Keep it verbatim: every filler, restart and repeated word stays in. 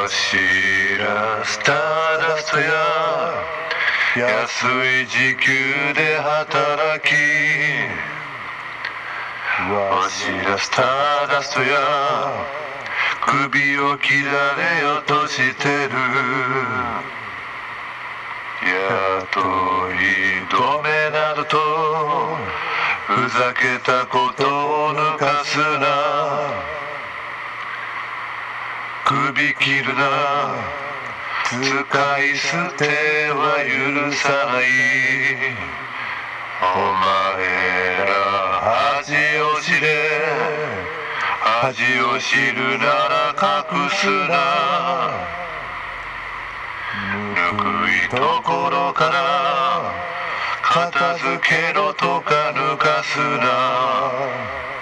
しらスターダストや安い時給で働き、わしらスターダストや首を切られようとしてる。雇い止めなどとふざけたことを抜かすな。首切るな、使い捨ては許さない。お前ら恥を知れ、恥を知るなら隠すな。ぬくいところから片付けろとか抜かすな。